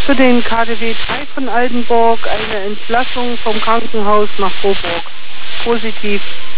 Für den KDW 3 von Altenburg eine Entlassung vom Krankenhaus nach Coburg. Positiv.